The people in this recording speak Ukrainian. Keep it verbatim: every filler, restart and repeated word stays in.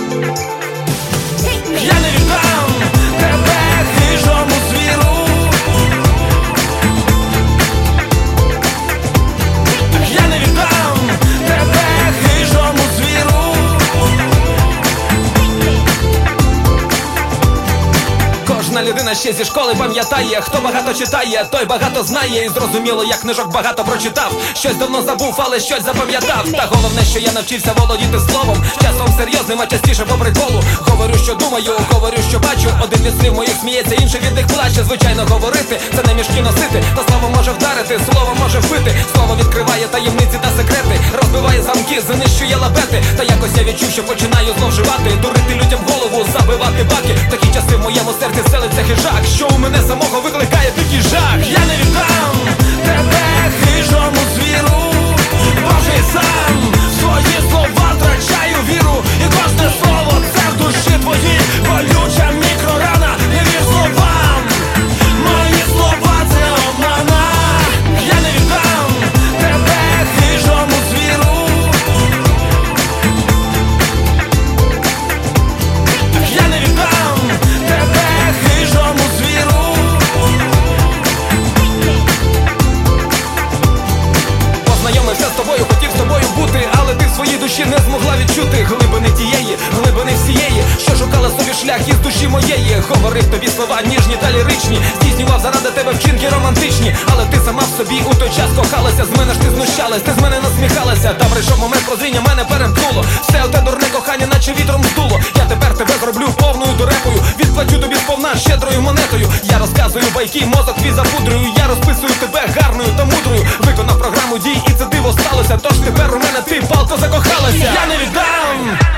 Я не віддам тебе хижому звіру. Я не віддам тебе хижому звіру. Кожна людина ще зі школи пам'ятає, хто багато читає, той багато знає. І зрозуміло, як книжок багато прочитав. Щось давно забув, але щось запам'ятав. Та головне, що я навчився володіти словом. Часом серйозним, а частіше по приколу. Говорю, що думаю, говорю, що бачу. Один від слів моїх сміється, інший від них плаче. Звичайно, говорити – це не мішки носити. Та слово може вдарити, слово може вбити. Слово відкриває таємниці та секрети, розбиває замки, знищує лабети. Та якось я відчув, що починаю знов живати, дурити людям голову, забивати баки. Такі часи в моєму серці селиться хижак, що у мене самого викликає такий жах. Я не віддам тебе хижому звіру. Боже, і сам в свої слова втрачаю віру. І кожне слово – це в душі твоїй болюча мікрорана. Не вір словам, мої слова – це обмана. Я не віддам тебе хижому звіру. Я не віддам тебе хижому звіру. Познайомився з тобою, хотів з тобою бути, але ти в своїй душі не змогла відчути глибини тієї, глибини всієї, що шукала собі шлях із душі моєї. Говорив тобі слова ніжні та ліричні, здійснював заради тебе вчинки романтичні. Але ти сама в собі у той час кохалася, з мене ж ти знущалась, ти з мене насміхалася. Та прийшов момент прозріння, мене перемкнуло. Все оте дурне кохання, наче вітром здуло. Я тепер тебе зроблю повною дурепою, відплачу тобі сповна щедрою монетою. Я розказую байки, мозок твій запудрюю, я розписую тебе гарною та мудрою. Виконав програму дій і це диво сталося, тож тепер у мене ти палко закохалася. Я не віддам